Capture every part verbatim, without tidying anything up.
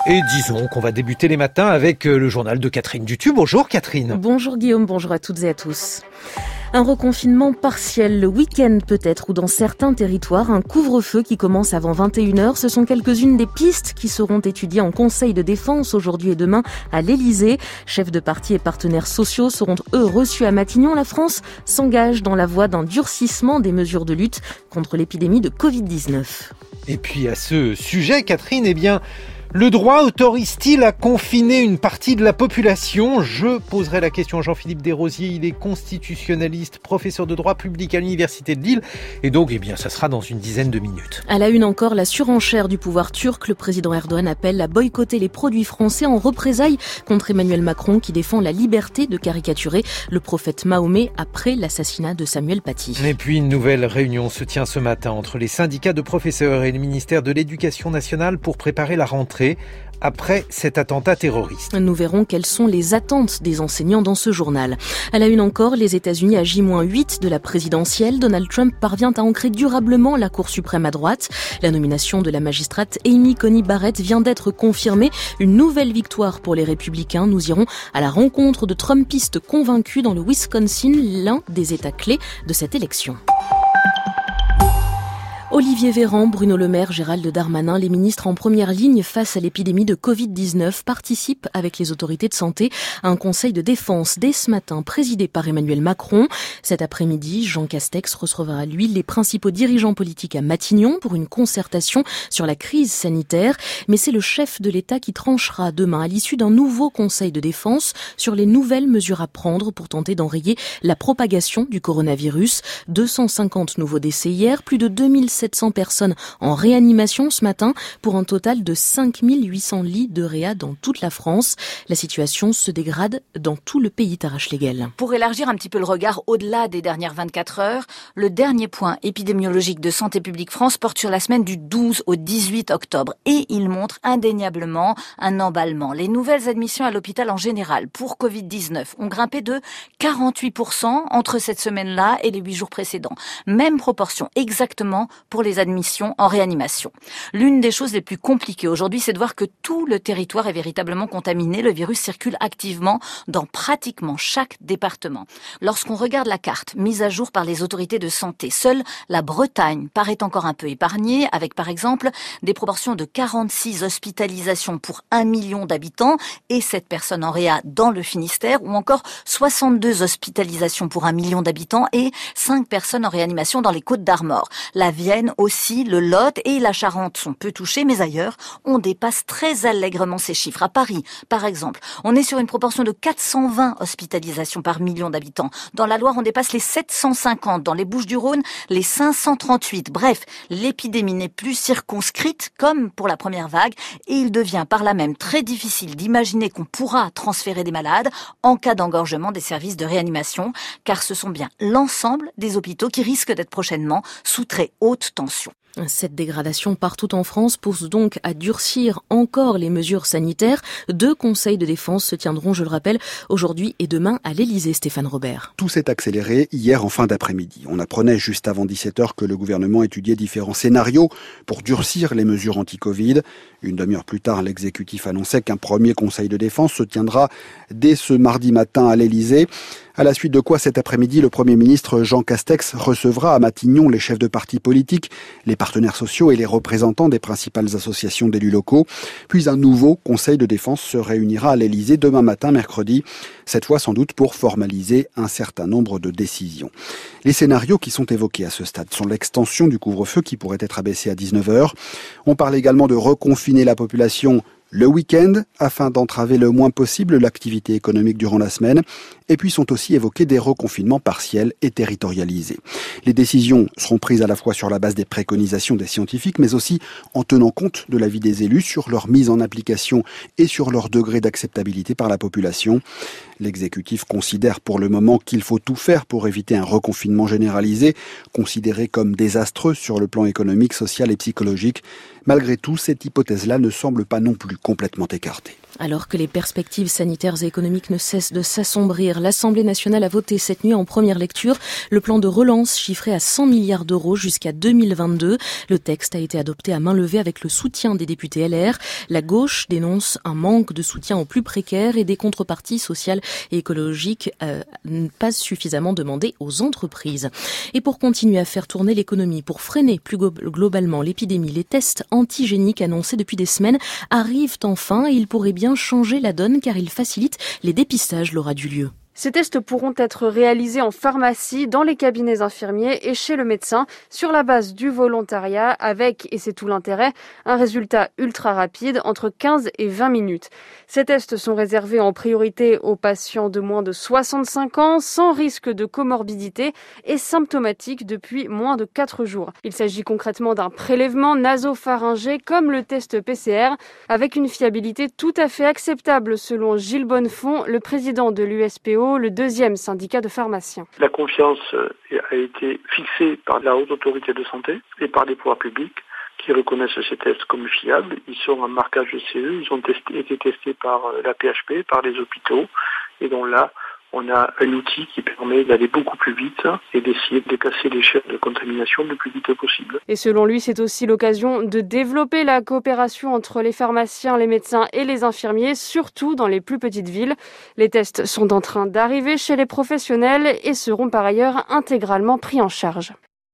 Et disons qu'on va débuter les matins avec le journal de Catherine Dutu. Bonjour Catherine. Bonjour Guillaume, bonjour à toutes et à tous. Un reconfinement partiel le week-end peut-être, ou dans certains territoires, un couvre-feu qui commence avant vingt et une heures. Ce sont quelques-unes des pistes qui seront étudiées en Conseil de défense aujourd'hui et demain à l'Elysée. Chefs de parti et partenaires sociaux seront eux reçus à Matignon. La France s'engage dans la voie d'un durcissement des mesures de lutte contre l'épidémie de covid dix-neuf. Et puis à ce sujet, Catherine, eh bien... le droit autorise-t-il à confiner une partie de la population ? Je poserai la question à Jean-Philippe Desrosiers. Il est constitutionnaliste, professeur de droit public à l'Université de Lille. Et donc, eh bien, ça sera dans une dizaine de minutes. À la une encore, la surenchère du pouvoir turc. Le président Erdogan appelle à boycotter les produits français en représailles contre Emmanuel Macron qui défend la liberté de caricaturer le prophète Mahomet après l'assassinat de Samuel Paty. Et puis, une nouvelle réunion se tient ce matin entre les syndicats de professeurs et le ministère de l'Éducation nationale pour préparer la rentrée après cet attentat terroriste. Nous verrons quelles sont les attentes des enseignants dans ce journal. À la une encore, les États-Unis à J huit de la présidentielle. Donald Trump parvient à ancrer durablement la Cour suprême à droite. La nomination de la magistrate Amy Coney Barrett vient d'être confirmée. Une nouvelle victoire pour les Républicains. Nous irons à la rencontre de Trumpistes convaincus dans le Wisconsin, l'un des États clés de cette élection. Olivier Véran, Bruno Le Maire, Gérald Darmanin, les ministres en première ligne face à l'épidémie de covid dix-neuf participent avec les autorités de santé à un conseil de défense dès ce matin présidé par Emmanuel Macron. Cet après-midi, Jean Castex recevra à lui les principaux dirigeants politiques à Matignon pour une concertation sur la crise sanitaire. Mais c'est le chef de l'État qui tranchera demain à l'issue d'un nouveau conseil de défense sur les nouvelles mesures à prendre pour tenter d'enrayer la propagation du coronavirus. deux cent cinquante nouveaux décès hier, plus de deux mille sept cents personnes en réanimation ce matin pour un total de cinq mille huit cents lits de réa dans toute la France. La situation se dégrade dans tout le pays, Tarache Leguel. Pour élargir un petit peu le regard au-delà des dernières vingt-quatre heures, le dernier point épidémiologique de Santé publique France porte sur la semaine du douze au dix-huit octobre et il montre indéniablement un emballement. Les nouvelles admissions à l'hôpital en général pour covid dix-neuf ont grimpé de quarante-huit pour cent entre cette semaine-là et les huit jours précédents. Même proportion exactement pour les admissions en réanimation. L'une des choses les plus compliquées aujourd'hui, c'est de voir que tout le territoire est véritablement contaminé. Le virus circule activement dans pratiquement chaque département. Lorsqu'on regarde la carte mise à jour par les autorités de santé, seule la Bretagne paraît encore un peu épargnée, avec par exemple des proportions de quarante-six hospitalisations pour un million d'habitants et sept personnes en réa dans le Finistère, ou encore soixante-deux hospitalisations pour un million d'habitants et cinq personnes en réanimation dans les Côtes-d'Armor. La Vienne aussi, le Lot et la Charente sont peu touchés, mais ailleurs, on dépasse très allègrement ces chiffres. À Paris, par exemple, on est sur une proportion de quatre cent vingt hospitalisations par million d'habitants. Dans la Loire, on dépasse les sept cent cinquante. Dans les Bouches-du-Rhône, les cinq cent trente-huit. Bref, l'épidémie n'est plus circonscrite comme pour la première vague et il devient par là même très difficile d'imaginer qu'on pourra transférer des malades en cas d'engorgement des services de réanimation, car ce sont bien l'ensemble des hôpitaux qui risquent d'être prochainement sous très haute tension. Cette dégradation partout en France pousse donc à durcir encore les mesures sanitaires. Deux conseils de défense se tiendront, je le rappelle, aujourd'hui et demain à l'Elysée, Stéphane Robert. Tout s'est accéléré hier en fin d'après-midi. On apprenait juste avant dix-sept heures que le gouvernement étudiait différents scénarios pour durcir les mesures anti-Covid. Une demi-heure plus tard, l'exécutif annonçait qu'un premier conseil de défense se tiendra dès ce mardi matin à l'Elysée. À la suite de quoi, cet après-midi, le Premier ministre Jean Castex recevra à Matignon les chefs de partis politiques, les partenaires sociaux et les représentants des principales associations d'élus locaux. Puis un nouveau conseil de défense se réunira à l'Elysée demain matin, mercredi, cette fois sans doute pour formaliser un certain nombre de décisions. Les scénarios qui sont évoqués à ce stade sont l'extension du couvre-feu qui pourrait être abaissé à dix-neuf heures. On parle également de reconfiner la population le week-end, afin d'entraver le moins possible l'activité économique durant la semaine. Et puis sont aussi évoqués des reconfinements partiels et territorialisés. Les décisions seront prises à la fois sur la base des préconisations des scientifiques, mais aussi en tenant compte de l'avis des élus sur leur mise en application et sur leur degré d'acceptabilité par la population. L'exécutif considère pour le moment qu'il faut tout faire pour éviter un reconfinement généralisé, considéré comme désastreux sur le plan économique, social et psychologique. Malgré tout, cette hypothèse-là ne semble pas non plus plus complètement écarté. Alors que les perspectives sanitaires et économiques ne cessent de s'assombrir, l'Assemblée nationale a voté cette nuit en première lecture le plan de relance chiffré à cent milliards d'euros jusqu'à deux mille vingt-deux. Le texte a été adopté à main levée avec le soutien des députés L R. La gauche dénonce un manque de soutien aux plus précaires et des contreparties sociales et écologiques euh, pas suffisamment demandées aux entreprises. Et pour continuer à faire tourner l'économie, pour freiner plus globalement l'épidémie, les tests antigéniques annoncés depuis des semaines arrivent enfin et ils pourraient bien changer la donne car ils facilitent les dépistages, Laura Dulieu. Ces tests pourront être réalisés en pharmacie, dans les cabinets infirmiers et chez le médecin sur la base du volontariat avec, et c'est tout l'intérêt, un résultat ultra rapide entre quinze et vingt minutes. Ces tests sont réservés en priorité aux patients de moins de soixante-cinq ans, sans risque de comorbidité et symptomatiques depuis moins de quatre jours. Il s'agit concrètement d'un prélèvement nasopharyngé comme le test P C R, avec une fiabilité tout à fait acceptable selon Gilles Bonnefond, le président de l'U S P O, le deuxième syndicat de pharmaciens. La confiance a été fixée par la Haute Autorité de Santé et par les pouvoirs publics qui reconnaissent ces tests comme fiables. Ils sont en marquage de C E, ils ont testé, été testés par la P H P, par les hôpitaux, et donc là, on a un outil qui permet d'aller beaucoup plus vite et d'essayer de casser les chaînes de contamination le plus vite possible. Et selon lui, c'est aussi l'occasion de développer la coopération entre les pharmaciens, les médecins et les infirmiers, surtout dans les plus petites villes. Les tests sont en train d'arriver chez les professionnels et seront par ailleurs intégralement pris en charge.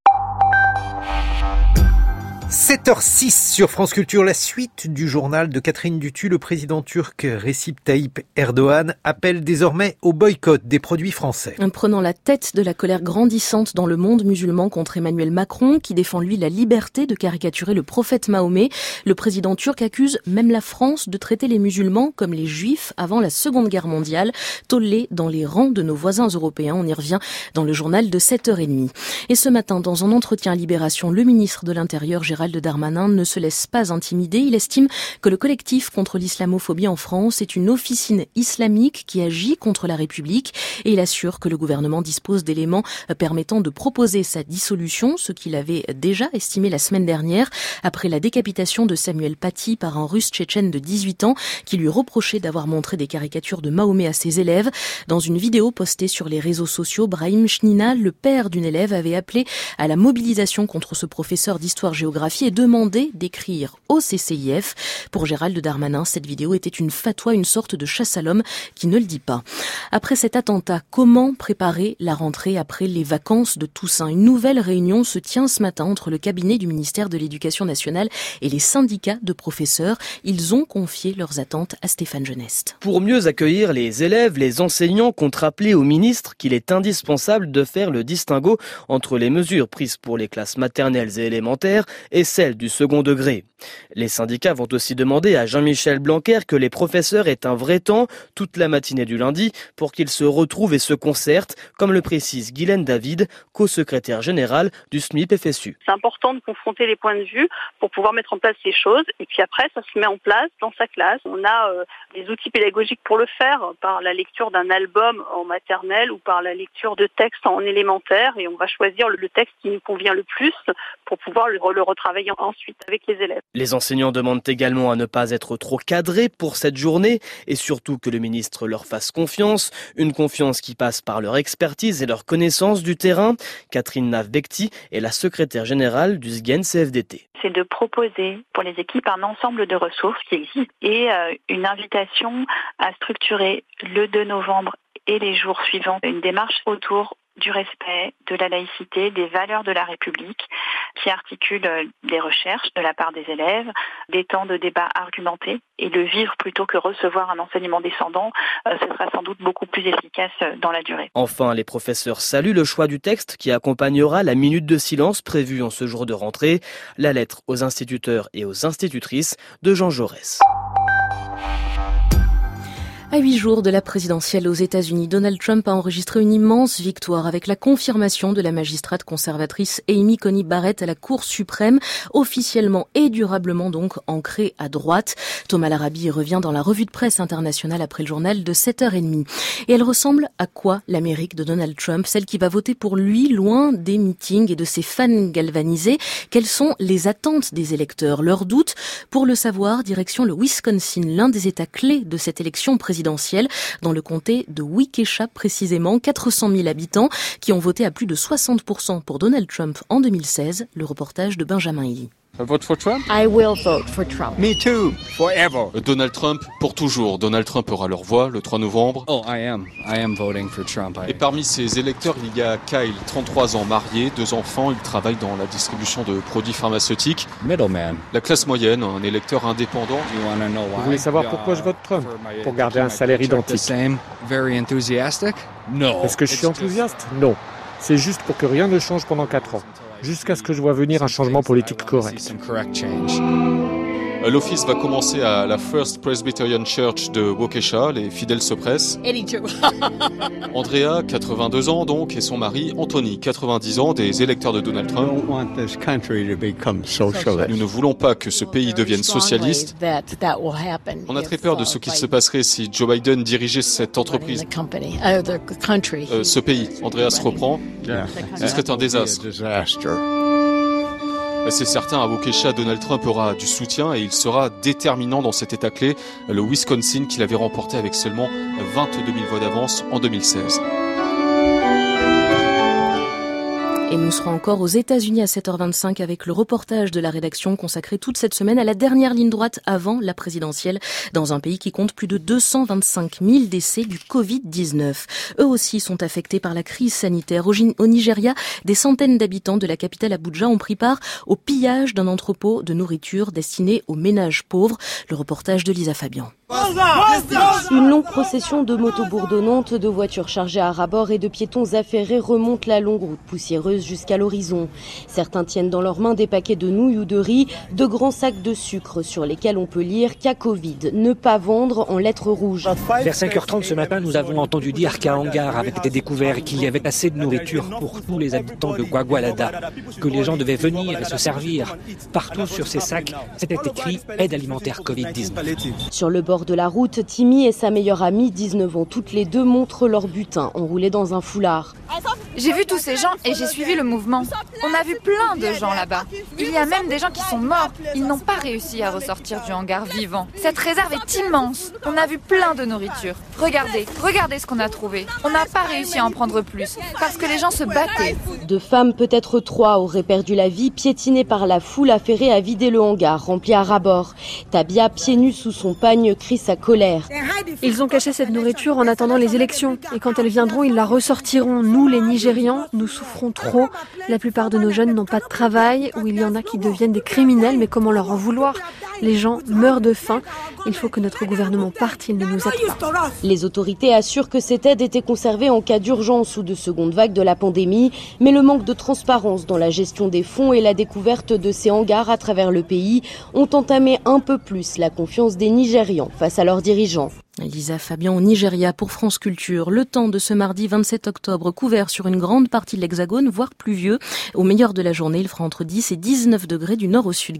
sept heures six sur France Culture, la suite du journal de Catherine Dutu. Le président turc Recep Tayyip Erdogan appelle désormais au boycott des produits français. Prenant la tête de la colère grandissante dans le monde musulman contre Emmanuel Macron, qui défend lui la liberté de caricaturer le prophète Mahomet, le président turc accuse même la France de traiter les musulmans comme les juifs avant la Seconde Guerre mondiale, tollés dans les rangs de nos voisins européens. On y revient dans le journal de sept heures trente. Et ce matin, dans un entretien à Libération, le ministre de l'Intérieur, Gérald Darmanin, ne se laisse pas intimider. Il estime que le collectif contre l'islamophobie en France est une officine islamique qui agit contre la République et il assure que le gouvernement dispose d'éléments permettant de proposer sa dissolution, ce qu'il avait déjà estimé la semaine dernière après la décapitation de Samuel Paty par un russe tchétchène de dix-huit ans qui lui reprochait d'avoir montré des caricatures de Mahomet à ses élèves. Dans une vidéo postée sur les réseaux sociaux, Brahim Chnina, le père d'une élève, avait appelé à la mobilisation contre ce professeur d'histoire-géographie et demandé d'écrire au C C I F. Pour Gérald Darmanin, cette vidéo était une fatwa, une sorte de chasse à l'homme qui ne le dit pas. Après cet attentat, comment préparer la rentrée après les vacances de Toussaint? Une nouvelle réunion se tient ce matin entre le cabinet du ministère de l'Éducation nationale et les syndicats de professeurs. Ils ont confié leurs attentes à Stéphane Geneste. Pour mieux accueillir les élèves, les enseignants comptent rappeler au ministre qu'il est indispensable de faire le distinguo entre les mesures prises pour les classes maternelles et élémentaires et celles du second degré. Les syndicats vont aussi demander à Jean-Michel Blanquer que les professeurs aient un vrai temps toute la matinée du lundi pour qu'ils se retrouvent et se concertent, comme le précise Guylaine David, co-secrétaire générale du S M I P F S U. C'est important de confronter les points de vue pour pouvoir mettre en place les choses et puis après ça se met en place dans sa classe. On a euh, des outils pédagogiques pour le faire par la lecture d'un album en maternelle ou par la lecture de textes en élémentaire et on va choisir le texte qui nous convient le plus pour pouvoir le, le retravailler ensuite avec les élèves. Les enseignants demandent également à ne pas être trop cadrés pour cette journée et surtout que le ministre leur fasse confiance, une confiance qui passe par leur expertise et leur connaissance du terrain. Catherine Nave-Becti est la secrétaire générale du S G E N C F D T. C'est de proposer pour les équipes un ensemble de ressources qui existent et euh, une invitation à structurer le deux novembre et les jours suivants une démarche autour du respect, de la laïcité, des valeurs de la République, qui articule des recherches de la part des élèves, des temps de débat argumentés, et le vivre plutôt que recevoir un enseignement descendant, euh, ce sera sans doute beaucoup plus efficace dans la durée. Enfin, les professeurs saluent le choix du texte qui accompagnera la minute de silence prévue en ce jour de rentrée, la lettre aux instituteurs et aux institutrices de Jean Jaurès. À huit jours de la présidentielle aux États-Unis, Donald Trump a enregistré une immense victoire avec la confirmation de la magistrate conservatrice Amy Coney Barrett à la Cour suprême, officiellement et durablement donc ancrée à droite. Thomas Larabi revient dans la revue de presse internationale après le journal de sept heures trente. Et elle ressemble à quoi l'Amérique de Donald Trump, celle qui va voter pour lui loin des meetings et de ses fans galvanisés? Quelles sont les attentes des électeurs, leurs doutes? Pour le savoir, direction le Wisconsin, l'un des États clés de cette élection présidentielle. Dans le comté de Waukesha précisément, quatre cent mille habitants qui ont voté à plus de soixante pour cent pour Donald Trump en deux mille seize. Le reportage de Benjamin Elie. Vote for Trump? I will vote for Trump. Me too, forever. Donald Trump pour toujours. Donald Trump aura leur voix le trois novembre. Oh, I am. I am voting for Trump. I... Et parmi ses électeurs, il y a Kyle, trente-trois ans, marié, deux enfants. Il travaille dans la distribution de produits pharmaceutiques. Middleman. La classe moyenne, un électeur indépendant. Vous voulez savoir pourquoi je vote Trump? Pour garder un salaire identique. Very enthusiastic? No. Est-ce que je suis enthousiaste? Non. C'est juste pour que rien ne change pendant quatre ans. Jusqu'à ce que je vois venir un changement politique correct. L'office va commencer à la First Presbyterian Church de Waukesha, les fidèles se pressent. Andrea, quatre-vingt-deux ans donc, et son mari Anthony, quatre-vingt-dix ans, des électeurs de Donald Trump. Nous ne voulons pas que ce pays devienne socialiste. On a très peur de ce qu'il se passerait si Joe Biden dirigeait cette entreprise. Euh, ce pays, Andrea se reprend, ce serait un désastre. C'est certain, à Waukesha, Donald Trump aura du soutien et il sera déterminant dans cet État clé, le Wisconsin, qu'il avait remporté avec seulement vingt-deux mille voix d'avance en deux mille seize. Et nous serons encore aux États-Unis à sept heures vingt-cinq avec le reportage de la rédaction consacré toute cette semaine à la dernière ligne droite avant la présidentielle dans un pays qui compte plus de deux cent vingt-cinq mille décès du covid dix-neuf. Eux aussi sont affectés par la crise sanitaire. Au Nigeria, des centaines d'habitants de la capitale Abuja ont pris part au pillage d'un entrepôt de nourriture destiné aux ménages pauvres. Le reportage de Lisa Fabian. Une longue procession de motos bourdonnantes, de voitures chargées à ras-bord et de piétons affairés remonte la longue route poussiéreuse jusqu'à l'horizon. Certains tiennent dans leurs mains des paquets de nouilles ou de riz, de grands sacs de sucre sur lesquels on peut lire qu'à Covid, ne pas vendre en lettres rouges. Vers cinq heures trente ce matin, nous avons entendu dire qu'un hangar avait été découvert et qu'il y avait assez de nourriture pour tous les habitants de Gwagwalada, que les gens devaient venir et se servir. Partout sur ces sacs, c'était écrit « Aide alimentaire covid dix-neuf ». Sur le bord de la route, Timmy et sa meilleure amie, dix-neuf ans toutes les deux, montrent leur butin enroulé dans un foulard. J'ai vu tous ces gens et j'ai suivi le mouvement. On a vu plein de gens là-bas. Il y a même des gens qui sont morts. Ils n'ont pas réussi à ressortir du hangar vivant. Cette réserve est immense. On a vu plein de nourriture. Regardez, regardez ce qu'on a trouvé. On n'a pas réussi à en prendre plus parce que les gens se battaient. Deux femmes, peut-être trois, auraient perdu la vie, piétinées par la foule affairée à vider le hangar rempli à ras-bord. Tabia, pieds nus sous son pagne, crie sa colère. Ils ont caché cette nourriture en attendant les élections. Et quand elles viendront, ils la ressortiront. Nous, les Nigérians, nous souffrons trop. La plupart de nos jeunes n'ont pas de travail, ou il y en a qui deviennent des criminels, mais comment leur en vouloir? Les gens meurent de faim. Il faut que notre gouvernement parte, il ne nous aide pas. Les autorités assurent que cette aide était conservée en cas d'urgence ou de seconde vague de la pandémie, mais le manque de transparence dans la gestion des fonds et la découverte de ces hangars à travers le pays ont entamé un peu plus la confiance des Nigérians face à leurs dirigeants. Lisa Fabian au Nigeria pour France Culture. Le temps de ce mardi vingt-sept octobre, couvert sur une grande partie de l'Hexagone, voire pluvieux. Au meilleur de la journée, il fera entre dix et dix-neuf degrés du nord au sud.